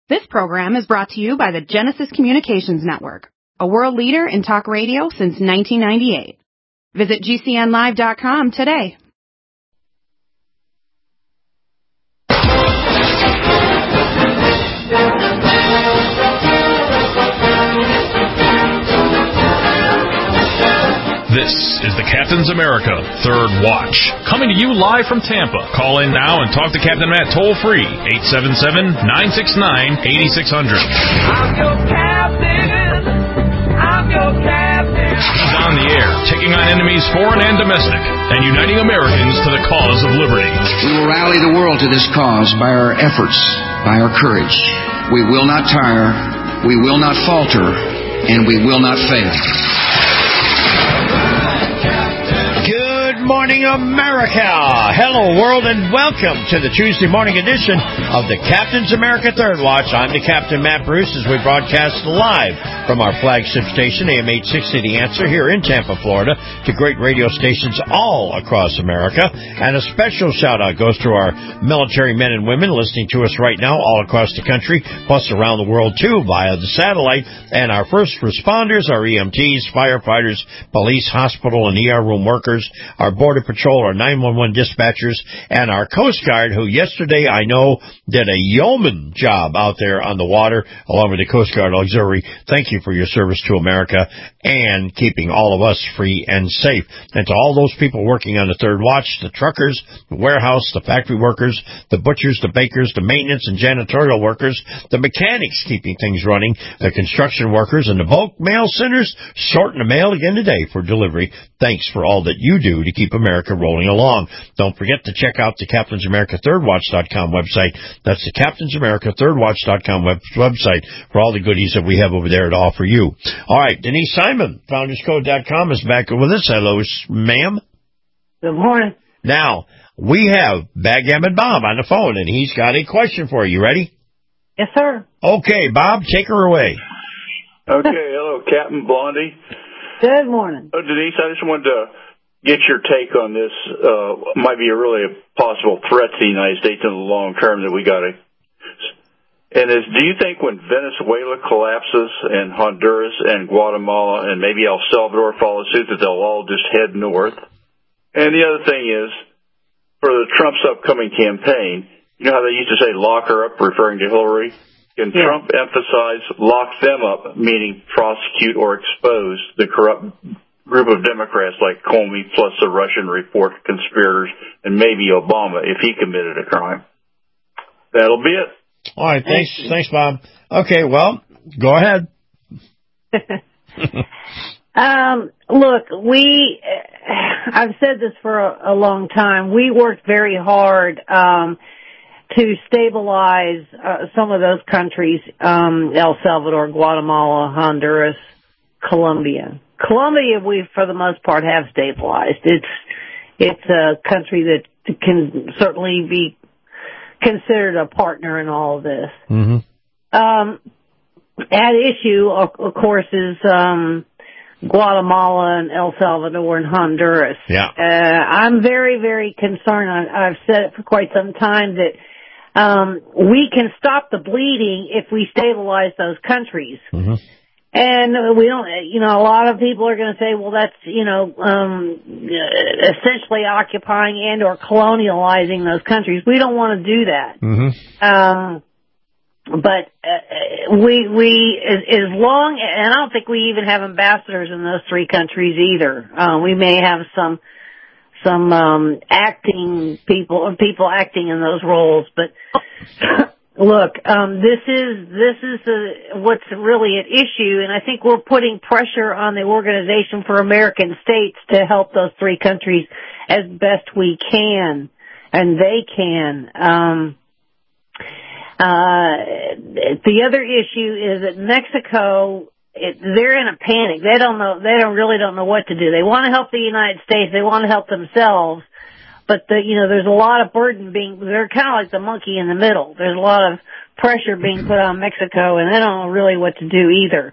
This program is brought to you by the Genesis Communications Network, a world leader in talk radio since 1998. Visit GCNlive.com today. This is the Captain's America Third Watch, coming to you live from Tampa. Call in now and talk to Captain Matt toll-free, 877-969-8600. I'm your captain. I'm your captain. He's on the air, taking on enemies foreign and domestic, and uniting Americans to the cause of liberty. We will rally the world to this cause by our efforts, by our courage. We will not tire, we will not falter, and we will not fail. Good morning, America. Hello, world, and welcome to the Tuesday morning edition of the Captain's America Third Watch. I'm the Captain, Matt Bruce, as we broadcast live from our flagship station, AM 860 The Answer, here in Tampa, Florida, to great radio stations all across America. And a special shout-out goes to our military men and women listening to us right now all across the country, plus around the world, too, via the satellite. And our first responders, our EMTs, firefighters, police, hospital, and ER room workers, our Border Patrol, our 911 dispatchers, and our Coast Guard, who yesterday, I know, did a yeoman job out there on the water, along with the Coast Guard Auxiliary. Thank you for your service to America and keeping all of us free and safe. And to all those people working on the Third Watch, the truckers, the warehouse, the factory workers, the butchers, the bakers, the maintenance and janitorial workers, the mechanics keeping things running, the construction workers, and the bulk mail senders sorting the mail again today for delivery. Thanks for all that you do to keep America rolling along. Don't forget to check out the Captain's America ThirdWatch.com website. That's the Captain's America ThirdWatch.com website for all the goodies that we have over there to offer you. All right, Denise Simon, FoundersCode.com, is back with us. Hello, ma'am. Good morning. Now, we have Backgammon Bob on the phone, and he's got a question for you. Ready? Yes, sir. Okay, Bob, take her away. Okay, hello, Captain Blondie. Good morning. Denise, I just wanted to get your take on this. Might be really a possible threat to the United States in the long term that we got to. And do you think when Venezuela collapses and Honduras and Guatemala and maybe El Salvador follow suit that they'll all just head north? And the other thing is, for the Trump's upcoming campaign, you know how they used to say lock her up, referring to Hillary? Can Trump emphasize lock them up, meaning prosecute or expose the corrupt group of Democrats like Comey plus the Russian report conspirators and maybe Obama if he committed a crime? That'll be it. All right, thanks, Bob. Okay, well, go ahead. Look, I've said this for a long time. We worked very hard to stabilize some of those countries, El Salvador, Guatemala, Honduras, Colombia. Colombia, we, for the most part, have stabilized. It's a country that can certainly be considered a partner in all of this. Mm-hmm. At issue, of course, is Guatemala and El Salvador and Honduras. Yeah. I'm very, very concerned. I've said it for quite some time that we can stop the bleeding if we stabilize those countries. Mm-hmm. And we don't, a lot of people are going to say, well, that's, essentially occupying and or colonializing those countries. We don't want to do that. Mm-hmm. But we, as long, and I don't think we even have ambassadors in those three countries either. We may have some acting people acting in those roles, but look, this is what's really at issue, and I think we're putting pressure on the Organization for American States to help those three countries as best we can, and they can. The other issue is that Mexico, they're in a panic. They don't really know what to do. They want to help the United States. They want to help themselves. But there's a lot of burden they're kind of like the monkey in the middle. There's a lot of pressure being put on Mexico, and they don't know really what to do either.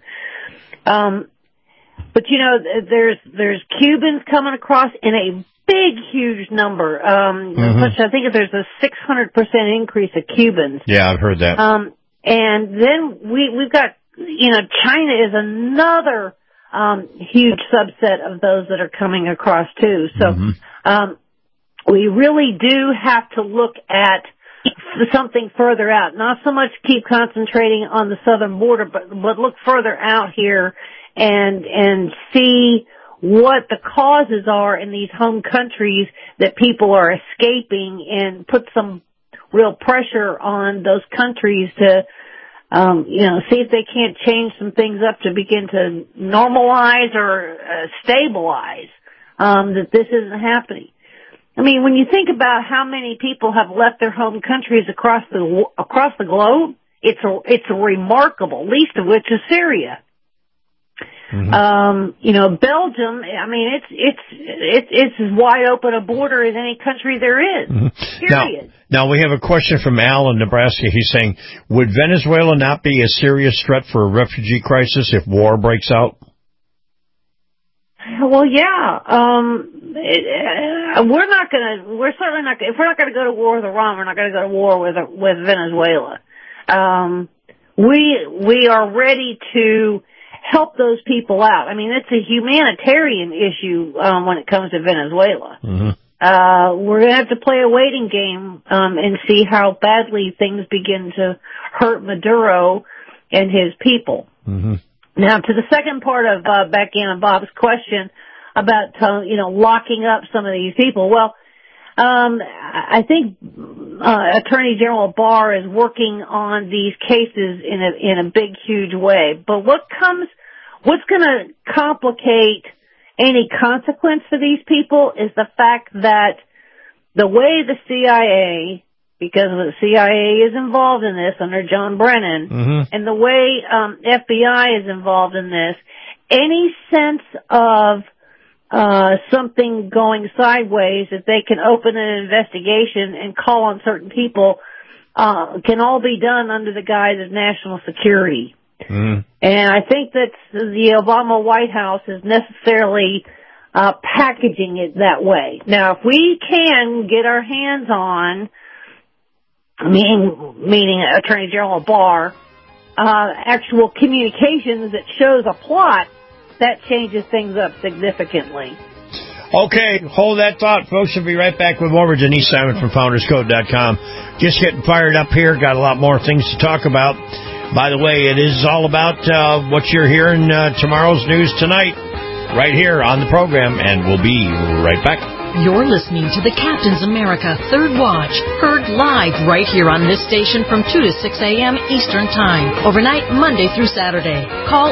But there's Cubans coming across in a big, huge number. I think there's a 600% increase of Cubans. Yeah, I've heard that. And then we've got, China is another huge subset of those that are coming across too. So we really do have to look at something further out. Not so much keep concentrating on the southern border, but look further out here and see what the causes are in these home countries that people are escaping, and put some real pressure on those countries to see if they can't change some things up to begin to normalize or stabilize that this isn't happening. I mean, when you think about how many people have left their home countries across the globe, it's remarkable, least of which is Syria. Belgium, I mean, it's as wide open a border as any country there is. Period. Now we have a question from Al in Nebraska. He's saying, would Venezuela not be a serious threat for a refugee crisis if war breaks out? Well, yeah. We're certainly not, if we're not going to go to war with Iran, we're not going to go to war with Venezuela. We are ready to help those people out. I mean, it's a humanitarian issue when it comes to Venezuela. We're going to have to play a waiting game and see how badly things begin to hurt Maduro and his people. Now, to the second part of Becky and Bob's question about locking up some of these people. Well, I think Attorney General Barr is working on these cases in a big, huge way. But what's going to complicate any consequence for these people is the fact that the way the CIA, because the CIA is involved in this under John Brennan, and the way FBI is involved in this, any sense of something going sideways, that they can open an investigation and call on certain people, can all be done under the guise of national security. And I think that the Obama White House is necessarily packaging it that way. Now, if we can get our hands on, meaning Attorney General Barr, actual communications that shows a plot, that changes things up significantly. Okay, hold that thought, folks. We'll be right back with more. Denise Simon from FoundersCode.com. Just getting fired up here. Got a lot more things to talk about. By the way, it is all about what you're hearing tomorrow's news tonight, right here on the program, and we'll be right back. You're listening to the Captain's America Third Watch, heard live right here on this station from 2 to 6 a.m. Eastern Time, overnight Monday through Saturday. Call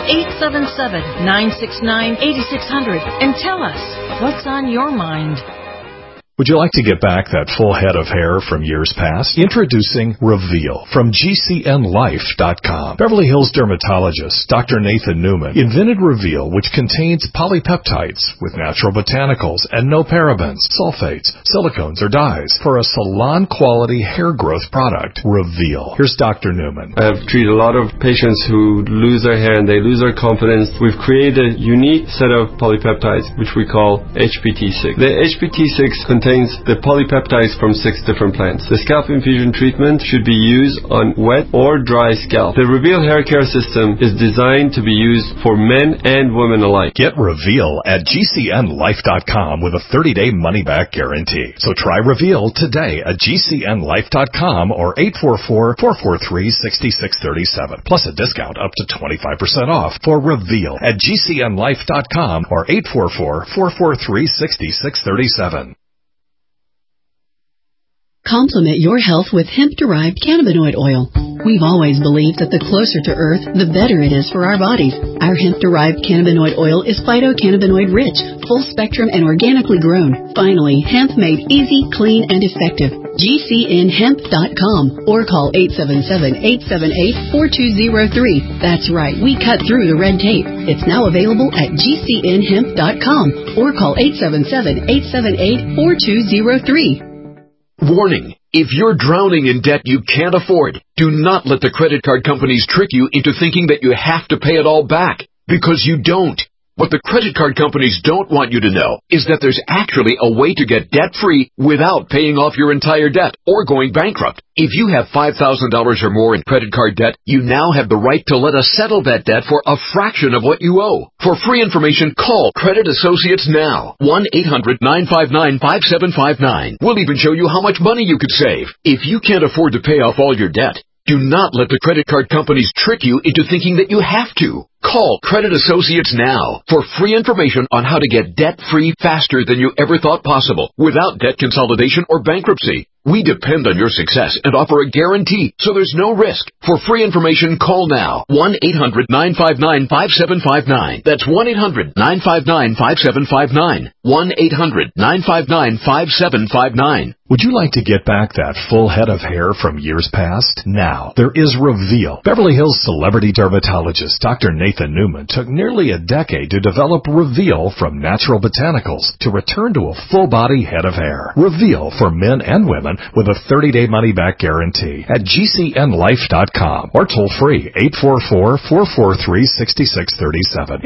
877-969-8600 and tell us what's on your mind. Would you like to get back that full head of hair from years past? Introducing Reveal from GCNLife.com. Beverly Hills dermatologist Dr. Nathan Newman invented Reveal, which contains polypeptides with natural botanicals and no parabens, sulfates, silicones, or dyes for a salon-quality hair growth product. Reveal. Here's Dr. Newman. I have treated a lot of patients who lose their hair and they lose their confidence. We've created a unique set of polypeptides, which we call HPT6. The HPT6 contains the polypeptides from 6 different plants. The scalp infusion treatment should be used on wet or dry scalp. The Reveal hair care system is designed to be used for men and women alike. Get Reveal at GCNLife.com with a 30-day money-back guarantee. So try Reveal today at GCNLife.com or 844-443-6637. Plus a discount up to 25% off for Reveal at GCNLife.com or 844-443-6637. Complement your health with hemp-derived cannabinoid oil. We've always believed that the closer to Earth, the better it is for our bodies. Our hemp-derived cannabinoid oil is phytocannabinoid-rich, full-spectrum, and organically grown. Finally, hemp made easy, clean, and effective. GCNHemp.com or call 877-878-4203. That's right, we cut through the red tape. It's now available at GCNHemp.com or call 877-878-4203. Warning. If you're drowning in debt you can't afford, do not let the credit card companies trick you into thinking that you have to pay it all back, because you don't. What the credit card companies don't want you to know is that there's actually a way to get debt-free without paying off your entire debt or going bankrupt. If you have $5,000 or more in credit card debt, you now have the right to let us settle that debt for a fraction of what you owe. For free information, call Credit Associates now. 1-800-959-5759. We'll even show you how much money you could save. If you can't afford to pay off all your debt, do not let the credit card companies trick you into thinking that you have to. Call Credit Associates now for free information on how to get debt-free faster than you ever thought possible without debt consolidation or bankruptcy. We depend on your success and offer a guarantee, so there's no risk. For free information, call now. 1-800-959-5759. That's 1-800-959-5759. 1-800-959-5759. Would you like to get back that full head of hair from years past? Now, there is Reveal. Beverly Hills celebrity dermatologist Dr. Nathan Newman took nearly a decade to develop Reveal from natural botanicals to return to a full-body head of hair. Reveal for men and women with a 30-day money-back guarantee at GCNlife.com or toll-free 844-443-6637.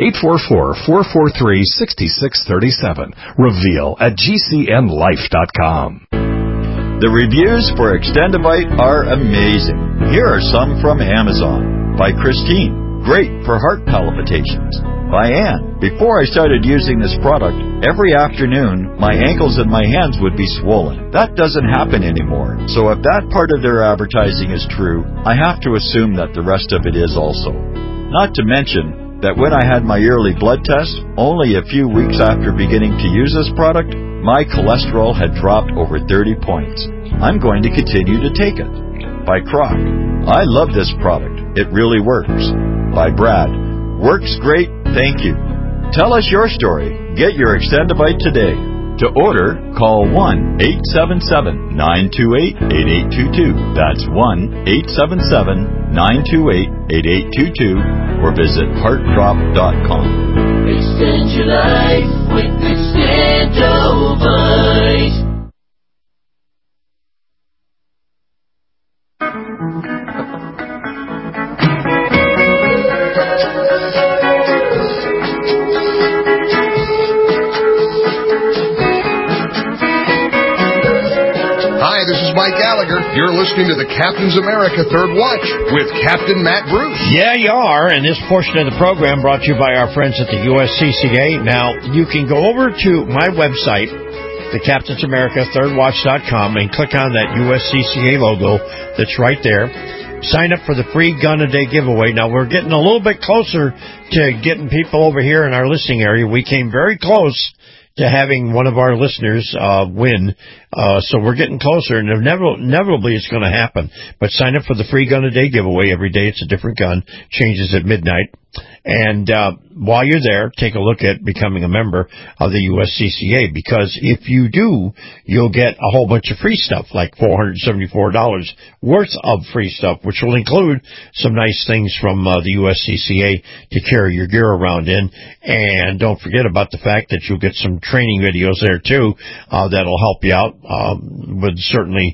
844-443-6637. Reveal at GCNlife.com. The reviews for Extendivite are amazing. Here are some from Amazon. By Christine, great for heart palpitations. By Ann, before I started using this product, every afternoon my ankles and my hands would be swollen. That doesn't happen anymore. So if that part of their advertising is true, I have to assume that the rest of it is also. Not to mention that when I had my yearly blood test, only a few weeks after beginning to use this product, my cholesterol had dropped over 30 points. I'm going to continue to take it. By Croc, I love this product. It really works. By Brad, works great, thank you. Tell us your story. Get your Extendivite today. To order, call 1-877-928-8822. That's 1-877-928-8822 or visit heartdrop.com. Extend your life with Extendivite. Hi, this is Mike Gallagher. You're listening to the Captain's America Third Watch with Captain Matt Bruce. Yeah, you are, and this portion of the program brought to you by our friends at the USCCA. Now, you can go over to my website, the Captain's America ThirdWatch.com, and click on that USCCA logo that's right there. Sign up for the free gun a day giveaway. Now, we're getting a little bit closer to getting people over here in our listening area. We came very close to having one of our listeners win. So we're getting closer, and inevitably it's going to happen. But sign up for the free gun a day giveaway. Every day it's a different gun. Changes at midnight. And while you're there, take a look at becoming a member of the USCCA, because if you do, you'll get a whole bunch of free stuff, like $474 worth of free stuff, which will include some nice things from the USCCA to carry your gear around in. And don't forget about the fact that you'll get some training videos there too that'll help you out with certain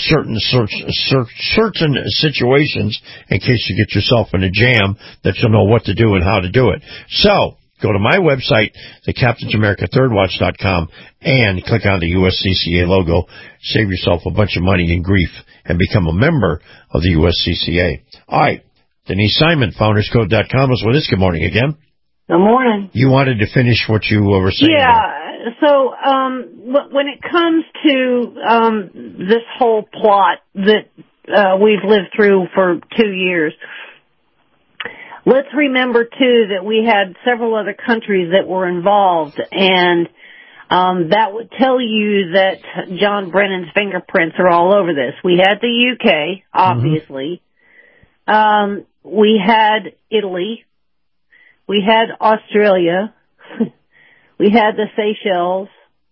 situations in case you get yourself in a jam, that you'll know what to do and how to do it. So, go to my website, thecaptainsamerica3rdwatch.com, and click on the USCCA logo. Save yourself a bunch of money and grief and become a member of the USCCA. All right. Denise Simon, founderscode.com, is with us. Good morning again. Good morning. You wanted to finish what you were saying. Yeah. So, when it comes to this whole plot that we've lived through for 2 years, let's remember, too, that we had several other countries that were involved, and that would tell you that John Brennan's fingerprints are all over this. We had the UK, obviously. Mm-hmm. We had Italy. We had Australia. We had the Seychelles.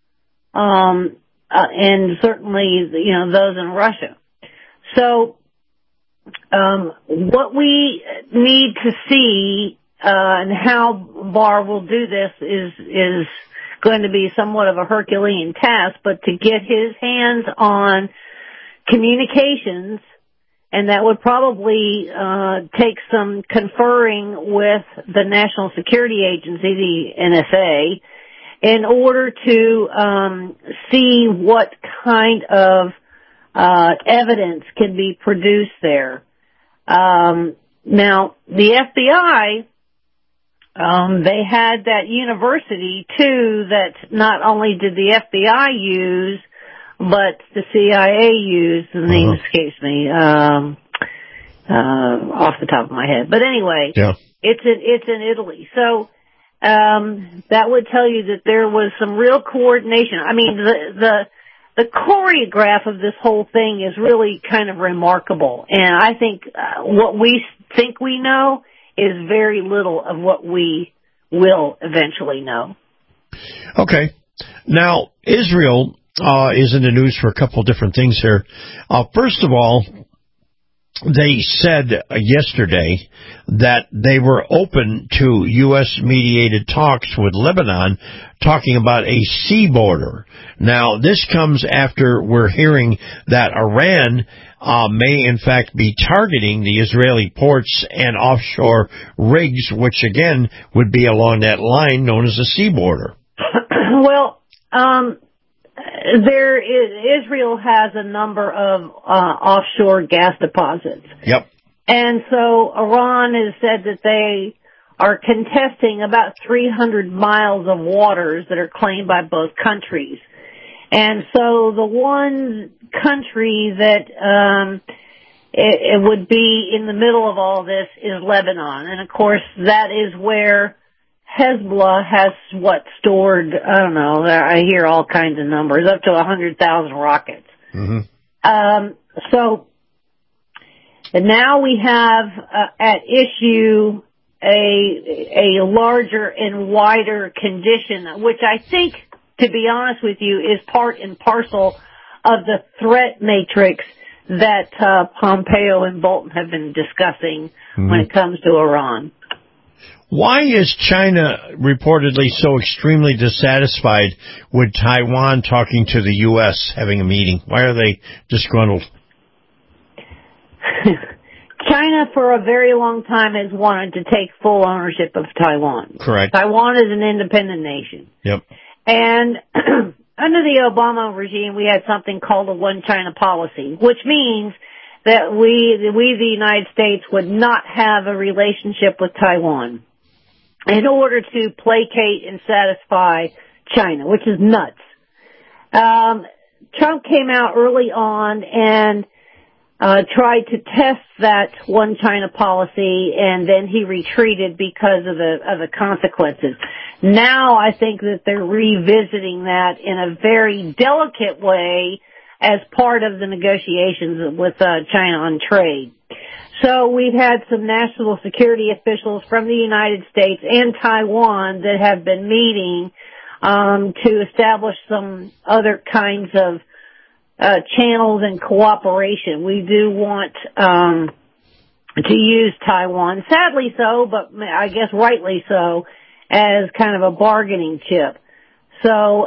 And certainly, those in Russia. So, what we need to see, and how Barr will do this is going to be somewhat of a Herculean task, but to get his hands on communications and that would probably take some conferring with the National Security Agency, the NSA, in order to see what kind of evidence can be produced there. Now, the FBI, they had that university, too, that not only did the FBI use, but the CIA used. The name escapes me off the top of my head. But anyway, it's in Italy. So that would tell you that there was some real coordination. I mean, the choreograph of this whole thing is really kind of remarkable. And I think what we think we know is very little of what we will eventually know. Okay. Now, Israel is in the news for a couple of different things here. First of all, they said yesterday that they were open to U.S.-mediated talks with Lebanon, talking about a sea border. Now, this comes after we're hearing that Iran may, in fact, be targeting the Israeli ports and offshore rigs, which, again, would be along that line known as the sea border. Well, Israel has a number of offshore gas deposits. Yep. And so Iran has said that they are contesting about 300 miles of waters that are claimed by both countries. And so the one country that it would be in the middle of all this is Lebanon. And, of course, that is where Hezbollah has stored, I don't know, I hear all kinds of numbers, up to 100,000 rockets. Mm-hmm. So now we have at issue a larger and wider condition, which I think, to be honest with you, is part and parcel of the threat matrix that Pompeo and Bolton have been discussing when it comes to Iran. Why is China reportedly so extremely dissatisfied with Taiwan talking to the U.S., having a meeting? Why are they disgruntled? China, for a very long time, has wanted to take full ownership of Taiwan. Correct. Taiwan is an independent nation. Yep. And under the Obama regime, we had something called a one China policy, which means that we, the United States, would not have a relationship with Taiwan in order to placate and satisfy China, which is nuts. Trump came out early on and tried to test that one China policy, and then he retreated because of the consequences. Now I think that they're revisiting that in a very delicate way as part of the negotiations with China on trade. So we've had some national security officials from the United States and Taiwan that have been meeting to establish some other kinds of channels and cooperation. We do want to use Taiwan, sadly so, but I guess rightly so, as kind of a bargaining chip. So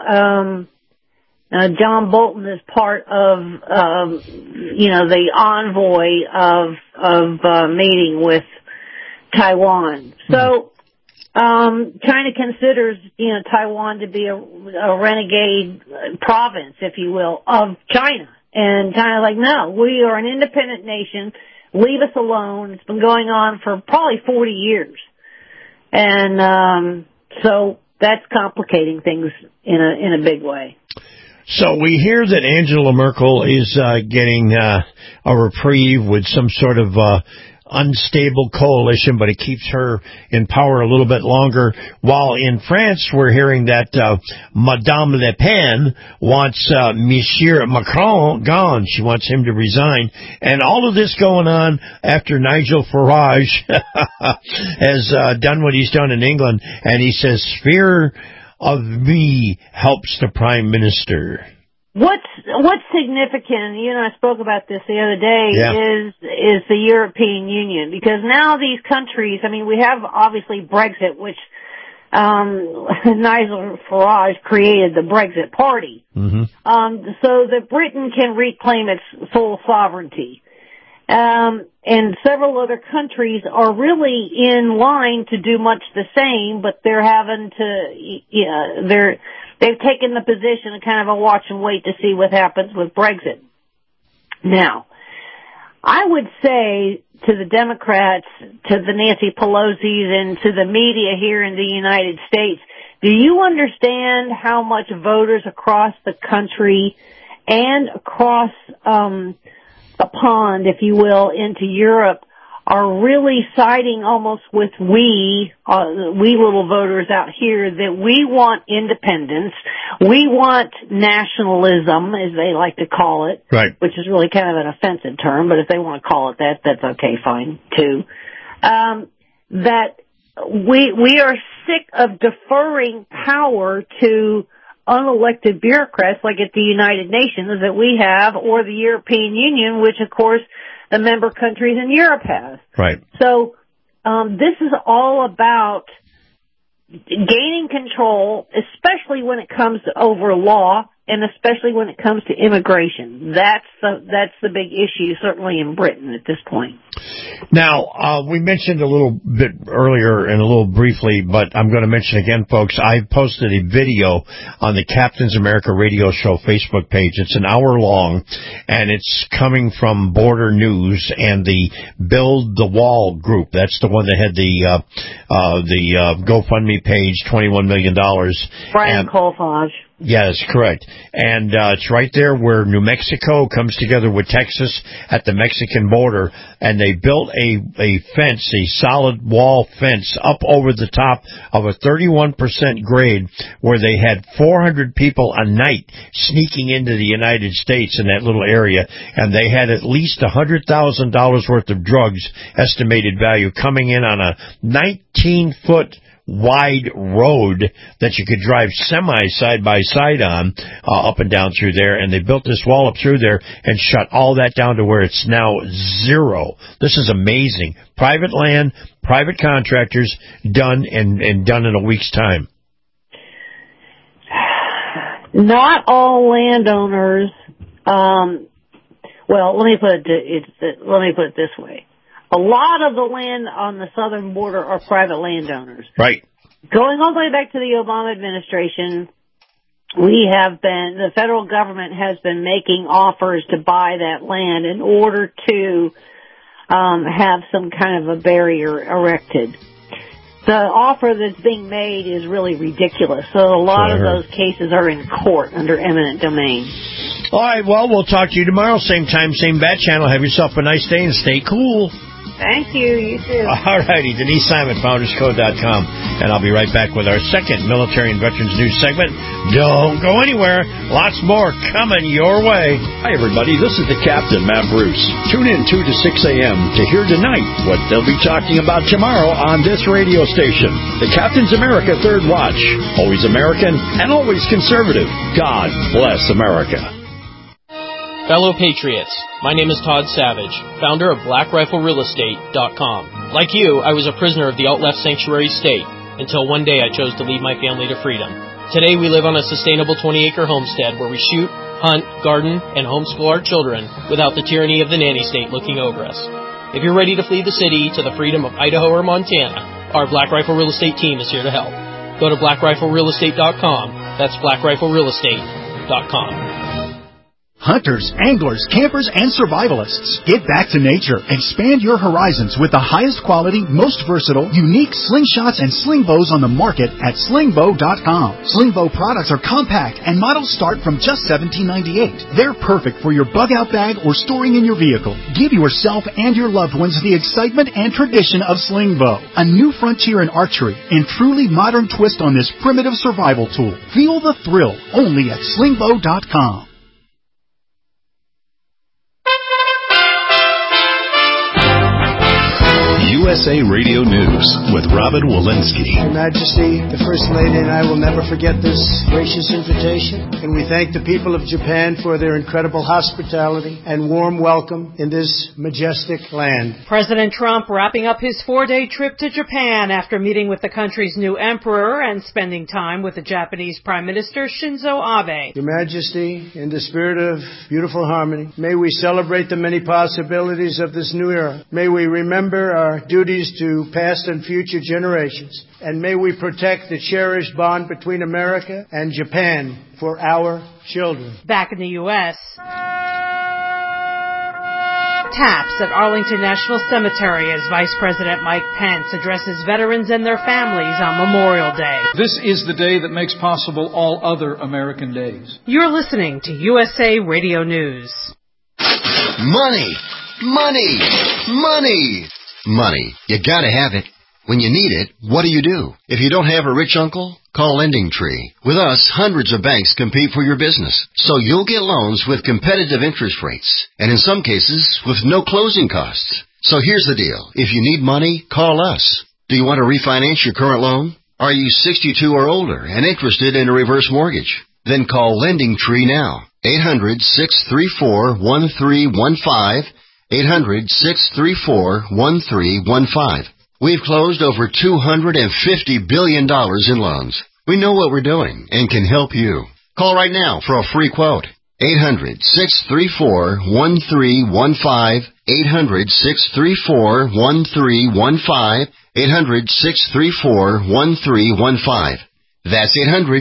John Bolton is part of the envoy of meeting with Taiwan. So China considers Taiwan to be a renegade province, if you will, of China. And China's like, no, we are an independent nation. Leave us alone. It's been going on for probably 40 years. And so that's complicating things in a big way. So we hear that Angela Merkel is getting a reprieve with some sort of unstable coalition, but it keeps her in power a little bit longer. While in France, we're hearing that Madame Le Pen wants Monsieur Macron gone. She wants him to resign. And all of this going on after Nigel Farage has done what he's done in England, and he says, fear of me helps the Prime Minister. What's significant, you and I spoke about this the other day, is the European Union, because now these countries, I mean, we have obviously Brexit, which Nigel Farage created the Brexit Party, so that Britain can reclaim its full sovereignty. And several other countries are really in line to do much the same, but they're having to, they've taken the position of kind of a watch and wait to see what happens with Brexit. Now, I would say to the Democrats, to the Nancy Pelosi's, and to the media here in the United States, do you understand how much voters across the country and across the pond, if you will, into Europe are really siding almost with we little voters out here that we want independence, we want nationalism, as they like to call it, right? Which is really kind of an offensive term, but if they want to call it that, that's okay, fine, too. That we are sick of deferring power to unelected bureaucrats like at the United Nations that we have, or the European Union, which of course the member countries in Europe have. Right. So this is all about gaining control, especially when it comes to over law, and especially when it comes to immigration. That's the big issue, certainly in Britain at this point. Now, we mentioned a little bit earlier and a little briefly, but I'm going to mention again, folks, I posted a video on the Captain's America Radio Show Facebook page. It's an hour long, and it's coming from Border News and the Build the Wall group. That's the one that had the GoFundMe page, $21 million. Brian Colfage. Yes, correct. And it's right there where New Mexico comes together with Texas at the Mexican border, and they built a fence, a solid wall fence up over the top of a 31% grade where they had 400 people a night sneaking into the United States in that little area, and they had at least $100,000 worth of drugs, estimated value, coming in on a 19-foot wide road that you could drive semi side by side on, up and down through there, and they built this wall up through there and shut all that down to where it's now zero. This is amazing. Private land, private contractors, done and done in a week's time. Not all landowners, well, let me put it this way. A lot of the land on the southern border are private landowners. Right. Going all the way back to the Obama administration, the federal government has been making offers to buy that land in order to have some kind of a barrier erected. The offer that's being made is really ridiculous. So a lot of those cases are in court under eminent domain. All right, well, we'll talk to you tomorrow, same time, same bat channel. Have yourself a nice day and stay cool. Thank you. You too. All righty. Denise Simon, FoundersCode.com. And I'll be right back with our second Military and Veterans News segment. Don't go anywhere. Lots more coming your way. Hi, everybody. This is the Captain, Matt Bruce. Tune in 2 to 6 a.m. to hear tonight what they'll be talking about tomorrow on this radio station. The Captain's America Third Watch. Always American and always conservative. God bless America. Fellow Patriots, my name is Todd Savage, founder of BlackRifleRealEstate.com. Like you, I was a prisoner of the alt-left sanctuary state until one day I chose to lead my family to freedom. Today we live on a sustainable 20-acre homestead where we shoot, hunt, garden, and homeschool our children without the tyranny of the nanny state looking over us. If you're ready to flee the city to the freedom of Idaho or Montana, our Black Rifle Real Estate team is here to help. Go to BlackRifleRealEstate.com. That's BlackRifleRealEstate.com. Hunters, anglers, campers, and survivalists. Get back to nature. Expand your horizons with the highest quality, most versatile, unique slingshots and sling bows on the market at slingbow.com. Slingbow products are compact and models start from just $17.98. They're perfect for your bug-out bag or storing in your vehicle. Give yourself and your loved ones the excitement and tradition of Slingbow, a new frontier in archery and truly modern twist on this primitive survival tool. Feel the thrill only at slingbow.com. USA Radio News with Robin Walensky. Her Majesty, the First Lady, and I will never forget this gracious invitation, and we thank the people of Japan for their incredible hospitality and warm welcome in this majestic land. President Trump wrapping up his 4-day trip to Japan after meeting with the country's new emperor and spending time with the Japanese Prime Minister Shinzo Abe. Your Majesty, in the spirit of beautiful harmony, may we celebrate the many possibilities of this new era. May we remember our duties to past and future generations. And may we protect the cherished bond between America and Japan for our children. Back in the U.S., taps at Arlington National Cemetery as Vice President Mike Pence addresses veterans and their families on Memorial Day. This is the day that makes possible all other American days. You're listening to USA Radio News. Money! Money! Money! Money. You gotta have it. When you need it, what do? If you don't have a rich uncle, call LendingTree. With us, hundreds of banks compete for your business, so you'll get loans with competitive interest rates, and in some cases, with no closing costs. So here's the deal. If you need money, call us. Do you want to refinance your current loan? Are you 62 or older and interested in a reverse mortgage? Then call LendingTree now. 800-634-1315. 800-634-1315. We've closed over $250 billion in loans. We know what we're doing and can help you. Call right now for a free quote. 800-634-1315. 800-634-1315. 800-634-1315. That's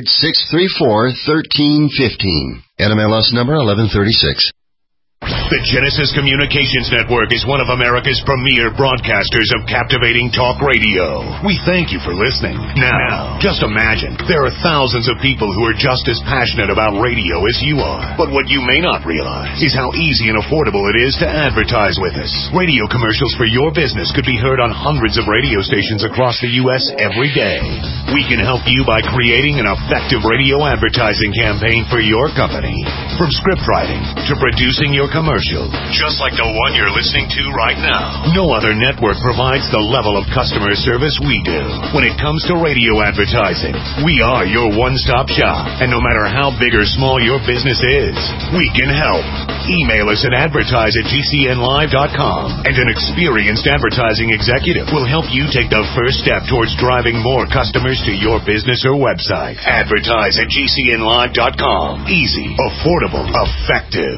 800-634-1315. NMLS number 1136. The Genesis Communications Network is one of America's premier broadcasters of captivating talk radio. We thank you for listening. Now, just imagine, there are thousands of people who are just as passionate about radio as you are. But what you may not realize is how easy and affordable it is to advertise with us. Radio commercials for your business could be heard on hundreds of radio stations across the U.S. every day. We can help you by creating an effective radio advertising campaign for your company. From script writing to producing your commercial, just like the one you're listening to right now. No other network provides the level of customer service we do. When it comes to radio advertising, we are your one-stop shop. And no matter how big or small your business is, we can help. Email us at advertise@gcnlive.com, and an experienced advertising executive will help you take the first step towards driving more customers to your business or website. Advertise@gcnlive.com. Easy, affordable, effective.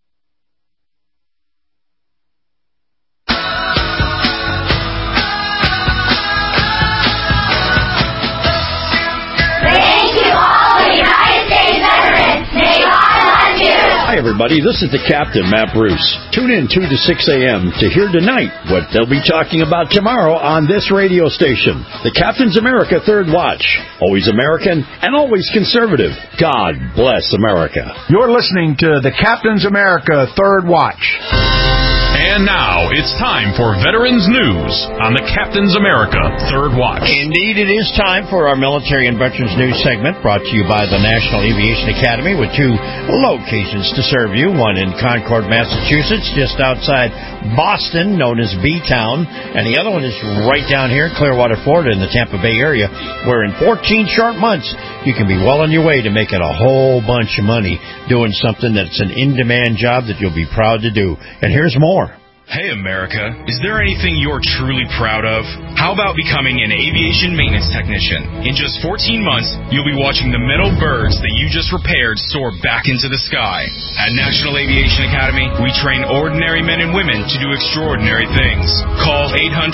Hi, everybody. This is the Captain, Matt Bruce. Tune in 2 to 6 a.m. to hear tonight what they'll be talking about tomorrow on this radio station. The Captain's America Third Watch. Always American and always conservative. God bless America. You're listening to the Captain's America Third Watch. And now it's time for Veterans News on the Captain's America Third Watch. Indeed, it is time for our Military and Veterans News segment, brought to you by the National Aviation Academy, with two locations to serve you. One in Concord, Massachusetts, just outside Boston, known as B-Town, and the other one is right down here in Clearwater, Florida, in the Tampa Bay area, where in 14 short months you can be well on your way to making a whole bunch of money doing something that's an in-demand job that you'll be proud to do. And here's more. Hey, America, is there anything you're truly proud of? How about becoming an aviation maintenance technician? In just 14 months, you'll be watching the metal birds that you just repaired soar back into the sky. At National Aviation Academy, we train ordinary men and women to do extraordinary things. Call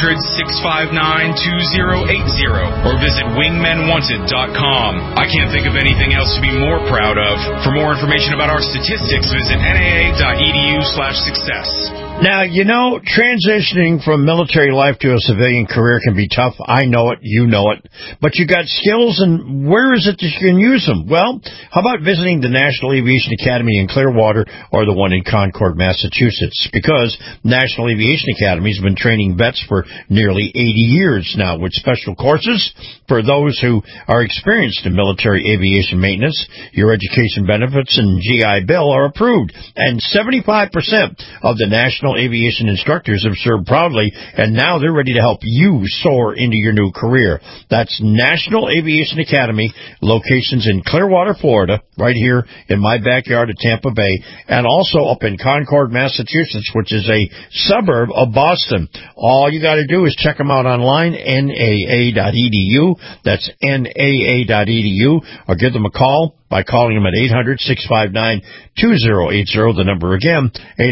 800-659-2080 or visit wingmenwanted.com. I can't think of anything else to be more proud of. For more information about our statistics, visit naa.edu/success. Now, you know, transitioning from military life to a civilian career can be tough. I know it. You know it. But you got skills, and where is it that you can use them? Well, how about visiting the National Aviation Academy in Clearwater or the one in Concord, Massachusetts? Because National Aviation Academy has been training vets for nearly 80 years now, with special courses for those who are experienced in military aviation maintenance. Your education benefits and GI Bill are approved, and 75% of the National National Aviation Instructors have served proudly, and now they're ready to help you soar into your new career. That's National Aviation Academy, locations in Clearwater, Florida, right here in my backyard at Tampa Bay, and also up in Concord, Massachusetts, which is a suburb of Boston. All you got to do is check them out online, naa.edu. That's naa.edu, or give them a call by calling them at 800-659-2080. The number again,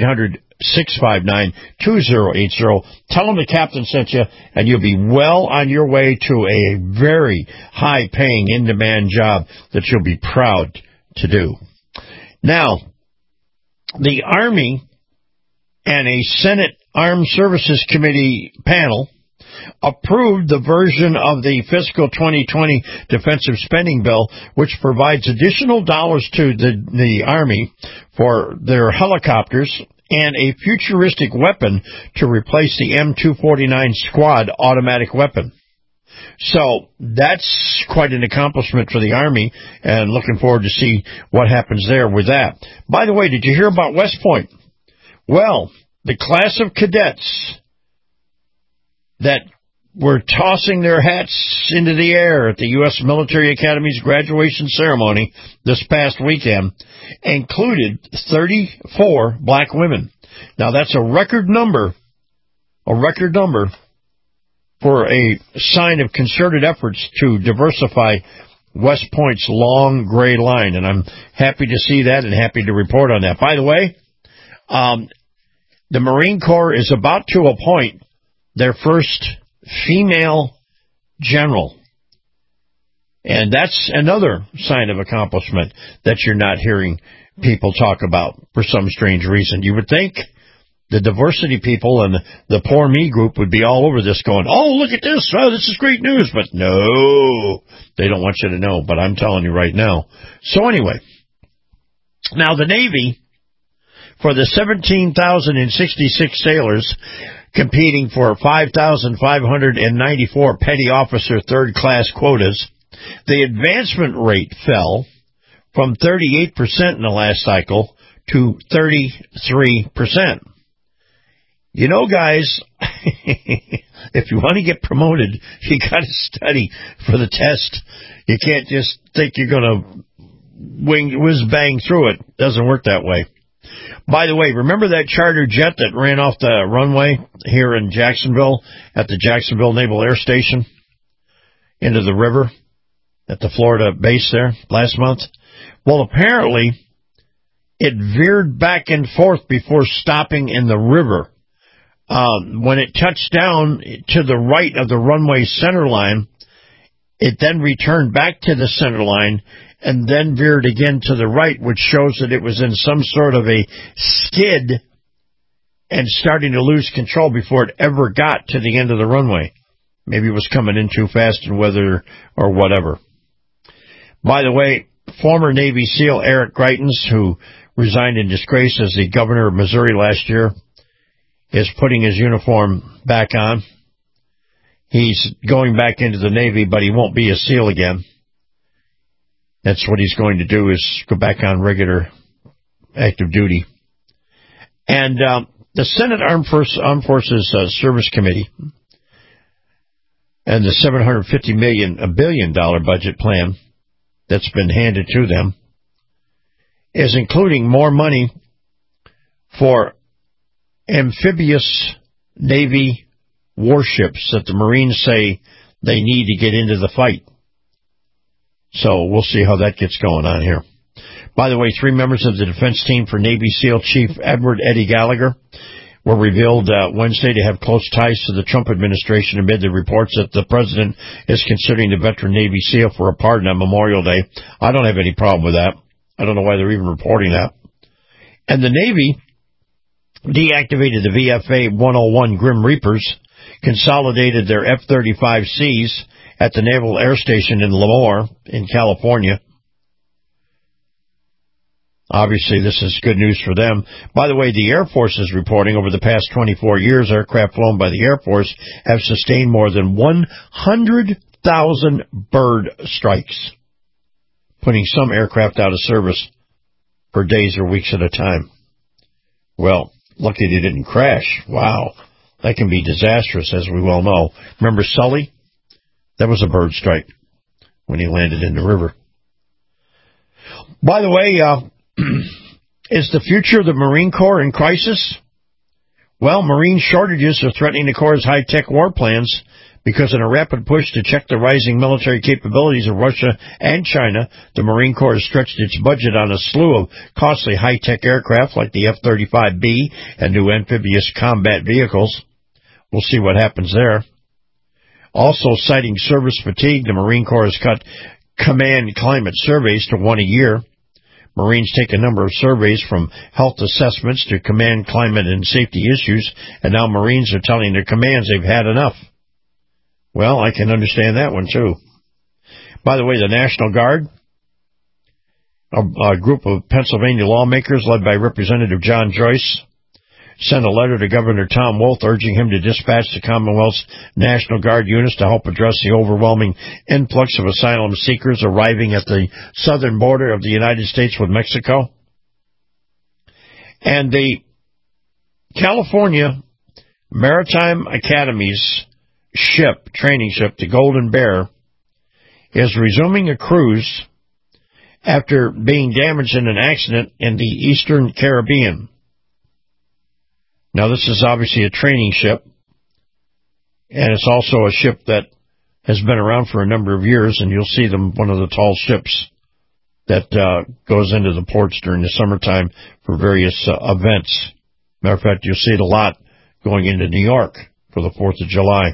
800-659-2080. Tell them the captain sent you, and you'll be well on your way to a very high-paying, in-demand job that you'll be proud to do. Now, the Army and a Senate Armed Services Committee panel approved the version of the fiscal 2020 defensive spending bill, which provides additional dollars to the Army for their helicopters and a futuristic weapon to replace the M249 Squad automatic weapon. So that's quite an accomplishment for the Army, and looking forward to see what happens there with that. By the way, did you hear about West Point? Well, the class of cadets that were tossing their hats into the air at the U.S. Military Academy's graduation ceremony this past weekend included 34 black women. Now, that's a record number for a sign of concerted efforts to diversify West Point's long gray line, and I'm happy to see that and happy to report on that. By the way, the Marine Corps is about to appoint their first female general. And that's another sign of accomplishment that you're not hearing people talk about for some strange reason. You would think the diversity people and the poor me group would be all over this going, oh, look at this. Oh, this is great news. But no, they don't want you to know. But I'm telling you right now. So anyway, now the Navy, for the 17,066 sailors competing for 5,594 petty officer third-class quotas, the advancement rate fell from 38% in the last cycle to 33%. You know, guys, if you want to get promoted, you got to study for the test. You can't just think you're going to whiz-bang through it. Doesn't work that way. By the way, remember that charter jet that ran off the runway here in Jacksonville at the Jacksonville Naval Air Station into the river at the Florida base there last month? Well, apparently it veered back and forth before stopping in the river. When it touched down to the right of the runway center line, it then returned back to the center line and then veered again to the right, which shows that it was in some sort of a skid and starting to lose control before it ever got to the end of the runway. Maybe it was coming in too fast in weather or whatever. By the way, former Navy SEAL Eric Greitens, who resigned in disgrace as the governor of Missouri last year, is putting his uniform back on. He's going back into the Navy, but he won't be a SEAL again. That's what he's going to do, is go back on regular active duty. And the Senate Armed Forces Service Committee and the $750 billion budget plan that's been handed to them is including more money for amphibious Navy warships that the Marines say they need to get into the fight. So we'll see how that gets going on here. By the way, 3 members of the defense team for Navy SEAL Chief Edward Eddie Gallagher were revealed Wednesday to have close ties to the Trump administration amid the reports that the president is considering the veteran Navy SEAL for a pardon on Memorial Day. I don't have any problem with that. I don't know why they're even reporting that. And the Navy deactivated the VFA 101 Grim Reapers, consolidated their F-35Cs at the Naval Air Station in Lemoore in California. Obviously, this is good news for them. By the way, the Air Force is reporting over the past 24 years, aircraft flown by the Air Force have sustained more than 100,000 bird strikes, putting some aircraft out of service for days or weeks at a time. Well, Lucky they didn't crash. Wow. That can be disastrous, as we well know. Remember Sully? That was a bird strike when he landed in the river. By the way, is the future of the Marine Corps in crisis? Well, Marine shortages are threatening the Corps' high-tech war plans because in a rapid push to check the rising military capabilities of Russia and China, the Marine Corps has stretched its budget on a slew of costly high-tech aircraft like the F-35B and new amphibious combat vehicles. We'll see what happens there. Also, citing service fatigue, the Marine Corps has cut command climate surveys to one a year. Marines take a number of surveys from health assessments to command climate and safety issues, and now Marines are telling their commands they've had enough. Well, I can understand that one, too. By the way, the National Guard, a group of Pennsylvania lawmakers led by Representative John Joyce, sent a letter to Governor Tom Wolf urging him to dispatch the Commonwealth's National Guard units to help address the overwhelming influx of asylum seekers arriving at the southern border of the United States with Mexico. And the California Maritime Academy's training ship, the Golden Bear, is resuming a cruise after being damaged in an accident in the Eastern Caribbean. Now, this is obviously a training ship, and it's also a ship that has been around for a number of years, and you'll see them, one of the tall ships that goes into the ports during the summertime for various events. Matter of fact, you'll see it a lot going into New York for the 4th of July.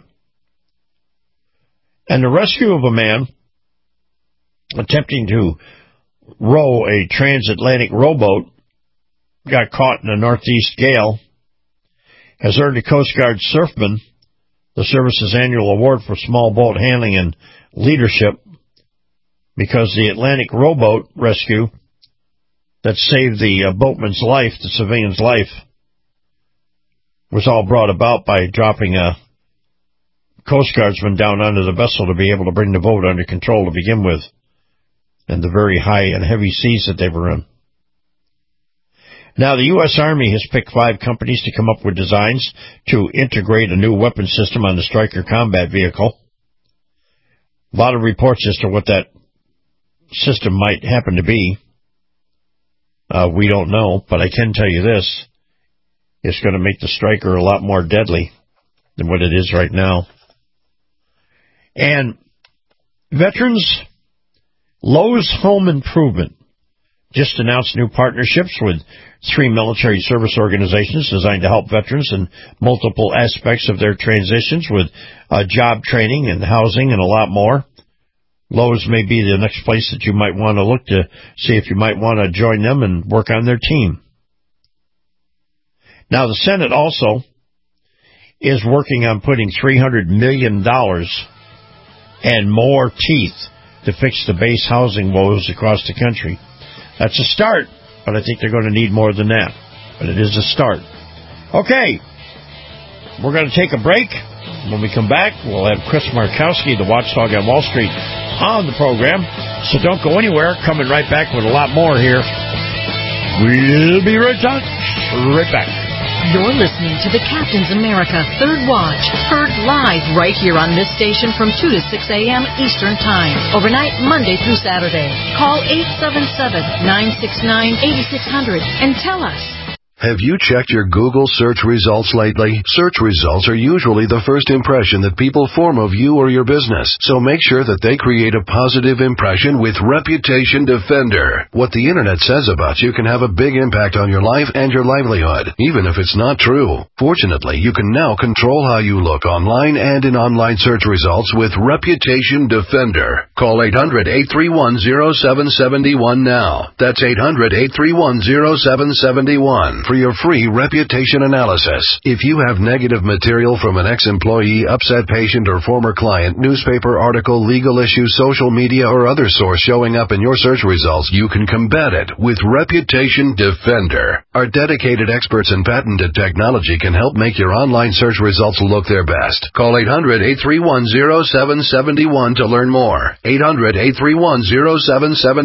And the rescue of a man attempting to row a transatlantic rowboat got caught in a northeast gale has earned the Coast Guard Surfman the service's annual award for small boat handling and leadership because the Atlantic rowboat rescue that saved the boatman's life, the civilian's life, was all brought about by dropping a Coast Guardsman down onto the vessel to be able to bring the boat under control to begin with, and the very high and heavy seas that they were in. Now, the U.S. Army has picked 5 companies to come up with designs to integrate a new weapon system on the Stryker combat vehicle. A lot of reports as to what that system might happen to be. We don't know, but I can tell you this. It's going to make the Stryker a lot more deadly than what it is right now. And veterans, Lowe's Home Improvement just announced new partnerships with 3 military service organizations designed to help veterans in multiple aspects of their transitions with job training and housing and a lot more. Lowe's may be the next place that you might want to look to see if you might want to join them and work on their team. Now, the Senate also is working on putting $300 million and more teeth to fix the base housing woes across the country. That's a start, but I think they're going to need more than that. But it is a start. Okay, we're going to take a break. When we come back, we'll have Chris Markowski, the watchdog on Wall Street, on the program. So don't go anywhere. Coming right back with a lot more here. We'll be right back. You're listening to the Captain's America Third Watch, heard live right here on this station from 2 to 6 a.m. Eastern Time, overnight Monday through Saturday. Call 877-969-8600 and tell us. Have you checked your Google search results lately? Search results are usually the first impression that people form of you or your business, so make sure that they create a positive impression with Reputation Defender. What the internet says about you can have a big impact on your life and your livelihood, even if it's not true. Fortunately, you can now control how you look online and in online search results with Reputation Defender. Call 800-831-0771 now. That's 800-831-0771. For your free reputation analysis. If you have negative material from an ex-employee, upset patient, or former client, newspaper article, legal issue, social media, or other source showing up in your search results, you can combat it with Reputation Defender. Our dedicated experts in patented technology can help make your online search results look their best. Call 800-831-0771 to learn more.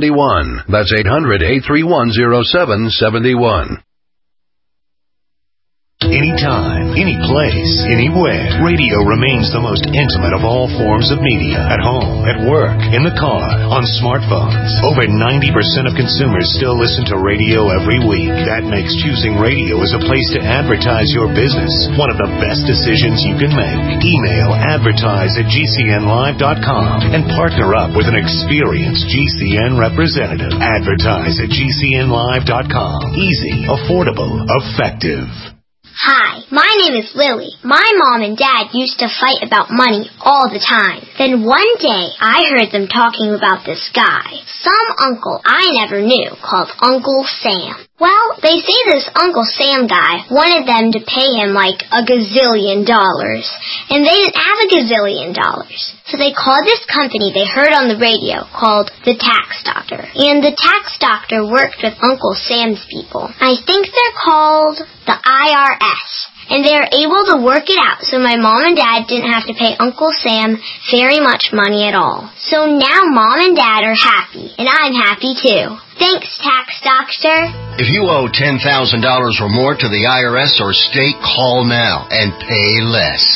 800-831-0771. That's 800-831-0771. anytime, any place, anywhere. Radio remains the most intimate of all forms of media. At home, at work, in the car, on smartphones. Over 90% of consumers still listen to radio every week. That makes choosing radio as a place to advertise your business one of the best decisions you can make. Email advertise@gcnlive.com and partner up with an experienced GCN representative. Advertise@gcnlive.com. Easy, affordable, effective. Hi, my name is Lily. My mom and dad used to fight about money all the time. Then one day, I heard them talking about this guy, some uncle I never knew, called Uncle Sam. Well, they say this Uncle Sam guy wanted them to pay him like $1 gazillion, and they didn't have $1 gazillion. So they called this company they heard on the radio called the Tax Doctor. And the Tax Doctor worked with Uncle Sam's people. I think they're called the IRS. And they were able to work it out so my mom and dad didn't have to pay Uncle Sam very much money at all. So now Mom and Dad are happy, and I'm happy too. Thanks, Tax Doctor. If you owe $10,000 or more to the IRS or state, call now and pay less.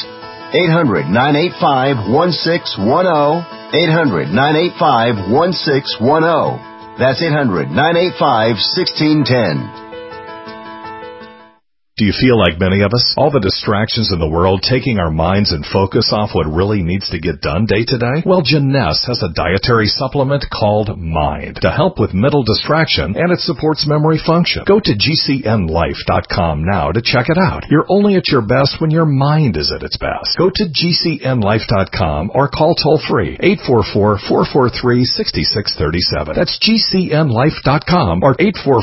800-985-1610. 800-985-1610. That's 800-985-1610. Do you feel like many of us? All the distractions in the world taking our minds and focus off what really needs to get done day to day? Well, Janess has a dietary supplement called Mind to help with mental distraction, and it supports memory function. Go to GCNlife.com now to check it out. You're only at your best when your mind is at its best. Go to GCNlife.com or call toll-free 844-443-6637. That's GCNlife.com or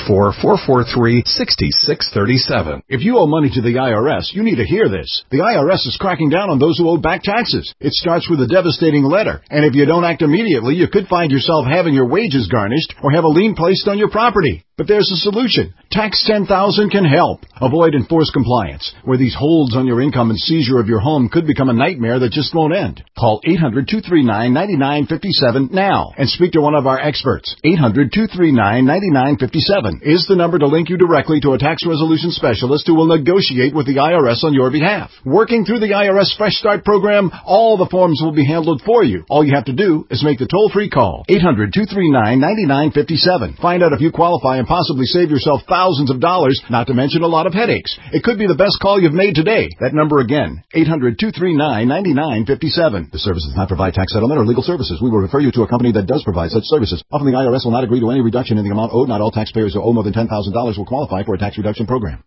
844-443-6637. If you owe money to the IRS, you need to hear this. The IRS is cracking down on those who owe back taxes. It starts with a devastating letter, and if you don't act immediately, you could find yourself having your wages garnished or have a lien placed on your property. But there's a solution. Tax 10,000 can help. Avoid enforced compliance, where these holds on your income and seizure of your home could become a nightmare that just won't end. Call 800-239-9957 now and speak to one of our experts. 800-239-9957 is the number to link you directly to a tax resolution specialist who will negotiate with the IRS on your behalf. Working through the IRS Fresh Start program, all the forms will be handled for you. All you have to do is make the toll-free call. 800-239-9957. Find out if you qualify and possibly save yourself thousands of dollars, not to mention a lot of headaches. It could be the best call you've made today. That number again, 800-239-9957. The service does not provide tax settlement or legal services. We will refer you to a company that does provide such services. Often the IRS will not agree to any reduction in the amount owed. Not all taxpayers who owe more than $10,000 will qualify for a tax reduction program.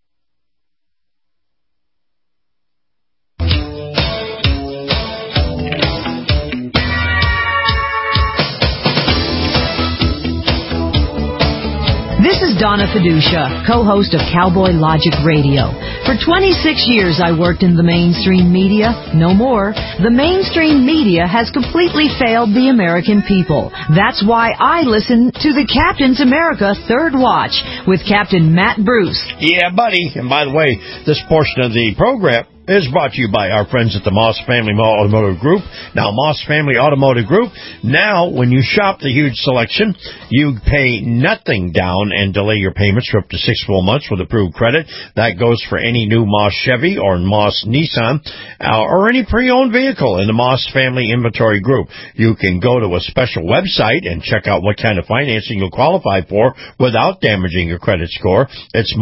This is Donna Fiducia, co-host of Cowboy Logic Radio. For 26 years I worked in the mainstream media. No more. The mainstream media has completely failed the American people. That's why I listen to the Captain's America Third Watch with Captain Matt Bruce. Yeah, buddy. And by the way, this portion of the program is brought to you by our friends at the Moss Family Automotive Group. Now, Moss Family Automotive Group, now when you shop the huge selection, you pay nothing down and delay your payments for up to 6 full months with approved credit. That goes for any new Moss Chevy or Moss Nissan or any pre-owned vehicle in the Moss Family Inventory Group. You can go to a special website and check out what kind of financing you'll qualify for without damaging your credit score. It's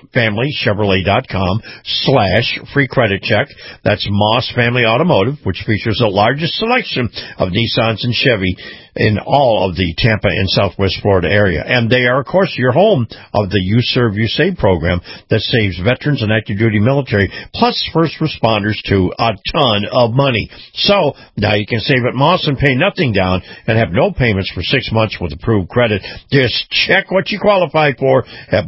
mossfamilychevrolet.com/free credit check. That's Moss Family Automotive, which features the largest selection of Nissans and Chevy in all of the Tampa and Southwest Florida area. And they are, of course, your home of the You Serve, You Save program that saves veterans and active duty military, plus first responders to a ton of money. So now you can save at Moss and pay nothing down and have no payments for 6 months with approved credit. Just check what you qualify for at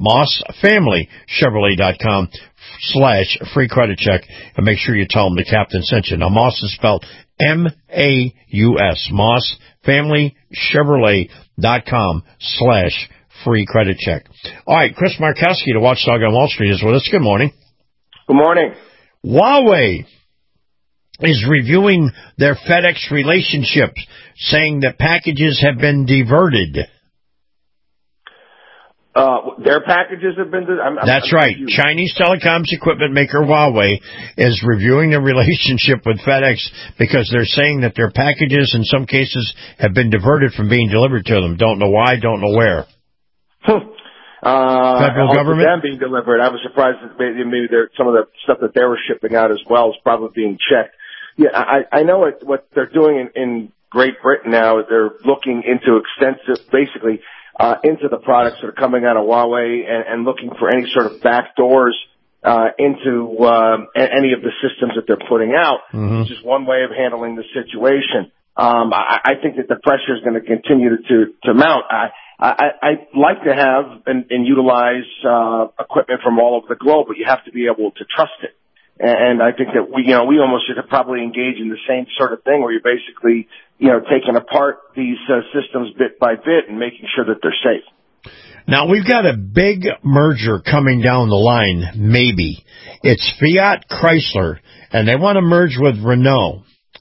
mossfamilychevrolet.com/free credit check and make sure you tell them the Captain sent you. Now, Moss is spelled M-A-U-S. mossfamilychevrolet.com/free credit check. All right, Chris Markowski, the Watchdog on Wall Street, is with us. Good morning. Good morning. Huawei is reviewing their FedEx relationships, saying that packages have been diverted. Their packages have been... That's right. Chinese telecoms equipment maker Huawei is reviewing the relationship with FedEx because they're saying that their packages in some cases have been diverted from being delivered to them. Don't know why, don't know where. Federal government? Them being delivered. I was surprised that maybe some of the stuff that they were shipping out as well is probably being checked. Yeah, I know what they're doing in Great Britain now. They're looking into basically into the products that are coming out of Huawei and looking for any sort of back doors into any of the systems that they're putting out, which is one way of handling the situation. I think that the pressure is going to continue to mount. I like to have and utilize equipment from all over the globe, but you have to be able to trust it. And I think that we almost should probably engage in the same sort of thing where you're basically, taking apart these systems bit by bit and making sure that they're safe. Now, we've got a big merger coming down the line, maybe. It's Fiat Chrysler, and they want to merge with Renault.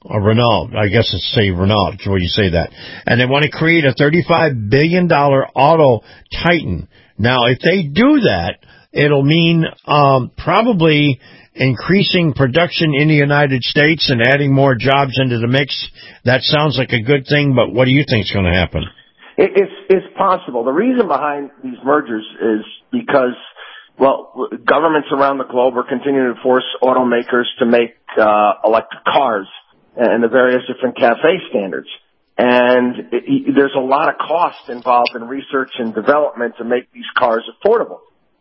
I guess it's say Renault, where you say that. And they want to create a $35 billion auto titan. Now, if they do that, it'll mean probably increasing production in the United States and adding more jobs into the mix. That sounds like a good thing, but what do you think is going to happen? It's possible. The reason behind these mergers is because, governments around the globe are continuing to force automakers to make electric cars and the various different CAFE standards. And there's a lot of cost involved in research and development to make these cars affordable.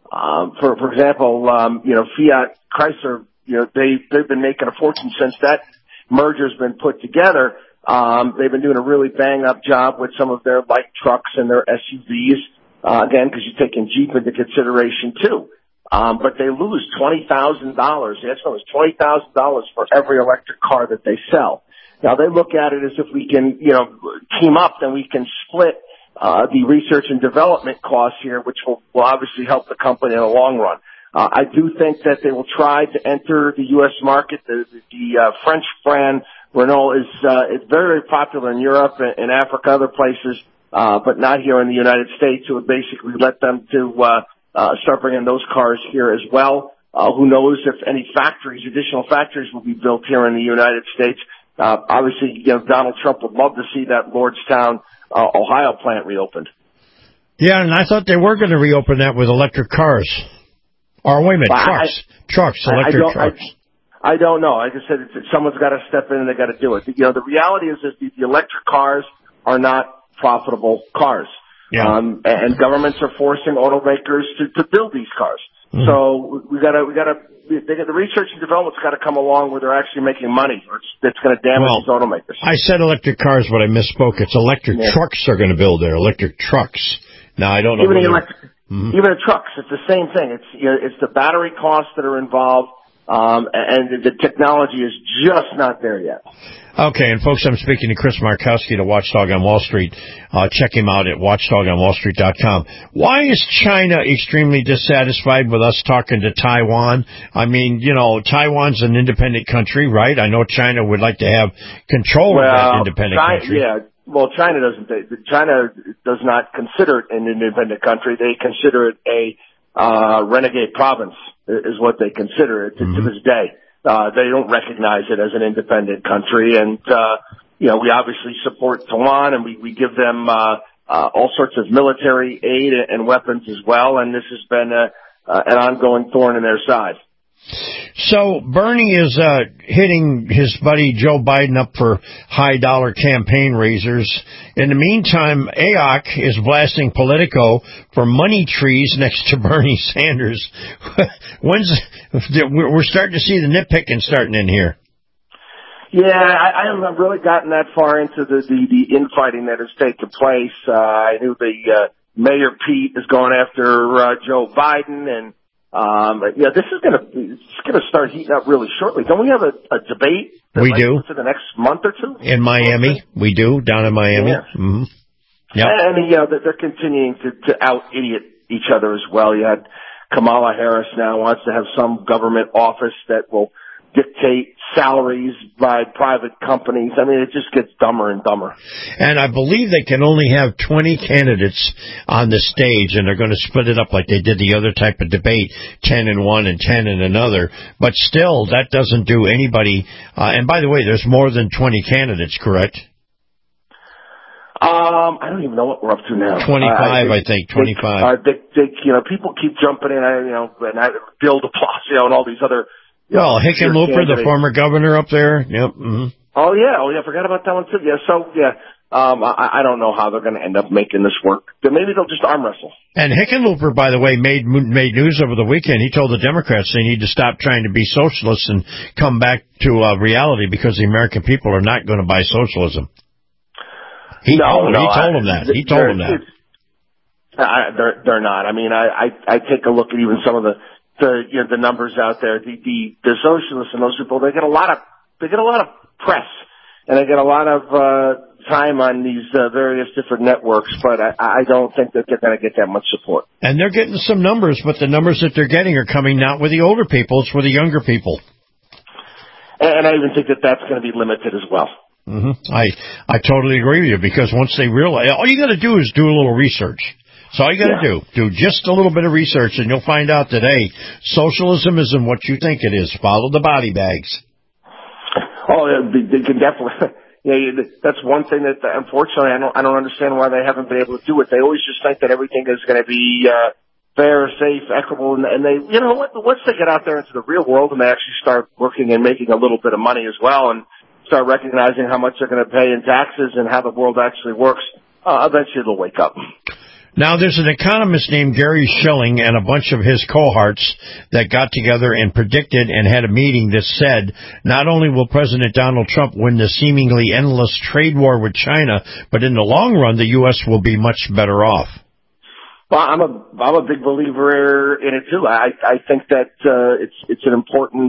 For example, Fiat Chrysler, they've been making a fortune since that merger's been put together. They've been doing a really bang-up job with some of their light trucks and their SUVs, again, because you're taking Jeep into consideration too. But they lose $20,000. That's almost $20,000 for every electric car that they sell. Now they look at it as if we can, team up, then we can split the research and development costs here, which will obviously help the company in the long run. I do think that they will try to enter the U.S. market. The French brand Renault is very, very popular in Europe and Africa, other places, but not here in the United States. It would basically let them to start bringing those cars here as well. Who knows if any additional factories will be built here in the United States. Obviously, Donald Trump would love to see that Lordstown, Ohio plant reopened. Yeah, and I thought they were going to reopen that with electric cars. Or wait a minute, electric trucks. I don't know. Like I said, someone's got to step in and they got to do it. The reality is that the electric cars are not profitable cars. Yeah. And governments are forcing automakers to build these cars. Mm-hmm. So the research and development's got to come along where they're actually making money, or it's going to damage these automakers. I said electric cars, but I misspoke. It's electric trucks they're going to build there. Electric trucks. Now I don't know. Even the trucks, it's the same thing. It's the battery costs that are involved, and the technology is just not there yet. Okay, and folks, I'm speaking to Chris Markowski, the Watchdog on Wall Street. Check him out at watchdogonwallstreet.com. Why is China extremely dissatisfied with us talking to Taiwan? I mean, Taiwan's an independent country, right? I know China would like to have control of that independent country. Yeah. Well, China doesn't. China does not consider it an independent country. They consider it a renegade province, is what they consider it to this day. They don't recognize it as an independent country, and we obviously support Taiwan, and we give them all sorts of military aid and weapons as well. And this has been an ongoing thorn in their side. So Bernie is hitting his buddy Joe Biden up for high-dollar campaign raisers. In the meantime, AOC is blasting Politico for money trees next to Bernie Sanders. We're starting to see the nitpicking starting in here. Yeah, I haven't really gotten that far into the infighting that has taken place. I knew the Mayor Pete is going after Joe Biden, and this is gonna start heating up really shortly. Don't we have a debate? We do for the next month or two in Miami. We do down in Miami. Yeah. Mm-hmm. Yep. And they're continuing to out idiot each other as well. You had Kamala Harris now wants to have some government office that will dictate salaries by private companies. I mean, it just gets dumber and dumber. And I believe they can only have 20 candidates on the stage, and they're going to split it up like they did the other type of debate, 10 in one and 10 in another. But still, that doesn't do anybody. And by the way, there's more than 20 candidates, correct? I don't even know what we're up to now. 25, I think. 25. People keep jumping in, and Bill de Blasio and all these other. Well, Hickenlooper, the former governor up there. Yep. Mm-hmm. Oh yeah, I forgot about that one too. Yeah, so I don't know how they're going to end up making this work. Maybe they'll just arm wrestle. And Hickenlooper, by the way, made news over the weekend. He told the Democrats they need to stop trying to be socialists and come back to reality because the American people are not going to buy socialism. He told them that. They're not. I mean, I take a look at even some of the numbers out there. The socialists and those people, they get a lot of press, and they get a lot of time on these various different networks. But I don't think that they're going to get that much support. And they're getting some numbers, but the numbers that they're getting are coming not with the older people; it's with the younger people. And I even think that that's going to be limited as well. Mm-hmm. I totally agree with you, because once they realize, all you got to do is do a little research. That's all you got to do just a little bit of research, and you'll find out that, hey, socialism isn't what you think it is. Follow the body bags. Oh, they can definitely. That's one thing that, unfortunately, I don't understand why they haven't been able to do it. They always just think that everything is going to be fair, safe, equitable, and they, once they get out there into the real world and they actually start working and making a little bit of money as well, and start recognizing how much they're going to pay in taxes and how the world actually works, eventually they'll wake up. Now, there's an economist named Gary Schilling and a bunch of his cohorts that got together and predicted and had a meeting that said not only will President Donald Trump win the seemingly endless trade war with China, but in the long run, the U.S. will be much better off. Well, I'm a big believer in it too. I think that it's an important.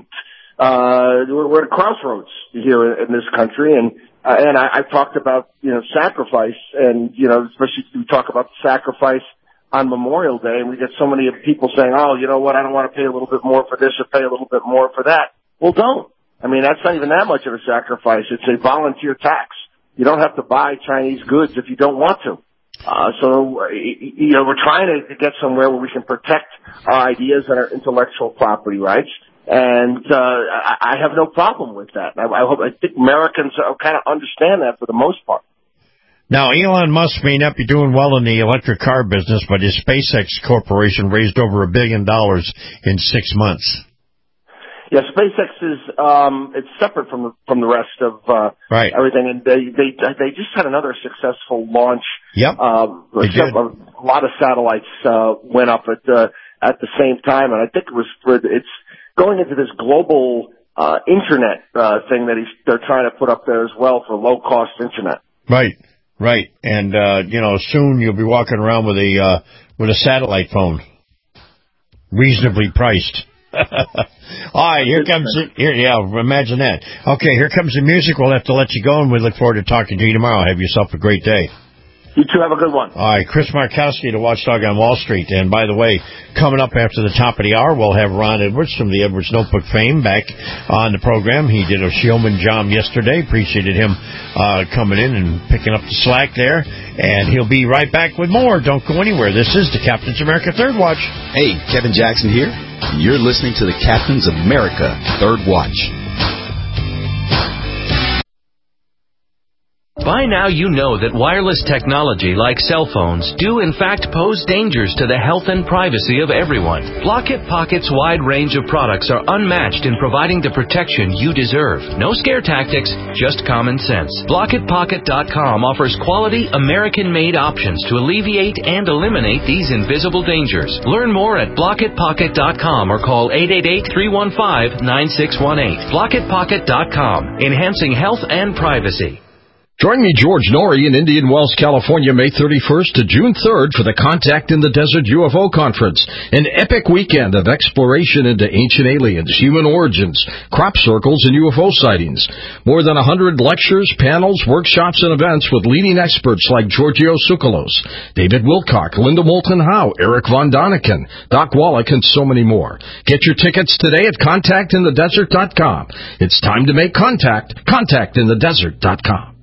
We're at a crossroads here in this country, and I talked about sacrifice, and especially we talk about the sacrifice on Memorial Day, and we get so many people saying, "Oh, you know what? I don't want to pay a little bit more for this or pay a little bit more for that." Well, don't. I mean, that's not even that much of a sacrifice. It's a volunteer tax. You don't have to buy Chinese goods if you don't want to. So we're trying to get somewhere where we can protect our ideas and our intellectual property rights. And I have no problem with that. I think Americans kind of understand that for the most part. Now, Elon Musk may not be doing well in the electric car business, but his SpaceX corporation raised over $1 billion in 6 months. Yeah, SpaceX is it's separate from the rest of everything, and they just had another successful launch. Yep, they did. A lot of satellites went up at the same time, and I think it's going into this global internet thing that they're trying to put up there as well for low-cost internet. Right. And soon you'll be walking around with a satellite phone, reasonably priced. All right, imagine that. Okay, here comes the music. We'll have to let you go, and we look forward to talking to you tomorrow. Have yourself a great day. You two have a good one. All right, Chris Markowski, the Watchdog on Wall Street. And by the way, coming up after the top of the hour, we'll have Ron Edwards from the Edwards Notebook fame back on the program. He did a showman job yesterday. Appreciated him coming in and picking up the slack there. And he'll be right back with more. Don't go anywhere. This is the Captain's America Third Watch. Hey, Kevin Jackson here. You're listening to the Captain's America Third Watch. By now you know that wireless technology like cell phones do in fact pose dangers to the health and privacy of everyone. Block-It Pocket's wide range of products are unmatched in providing the protection you deserve. No scare tactics, just common sense. BlockItPocket.com offers quality American-made options to alleviate and eliminate these invisible dangers. Learn more at BlockItPocket.com or call 888-315-9618. BlockItPocket.com, enhancing health and privacy. Join me, George Norrie, in Indian Wells, California, May 31st to June 3rd for the Contact in the Desert UFO Conference, an epic weekend of exploration into ancient aliens, human origins, crop circles, and UFO sightings. More than 100 lectures, panels, workshops, and events with leading experts like Giorgio Tsoukalos, David Wilcock, Linda Moulton Howe, Eric Von Daniken, Doc Wallach, and so many more. Get your tickets today at contactinthedesert.com. It's time to make contact. Contactinthedesert.com.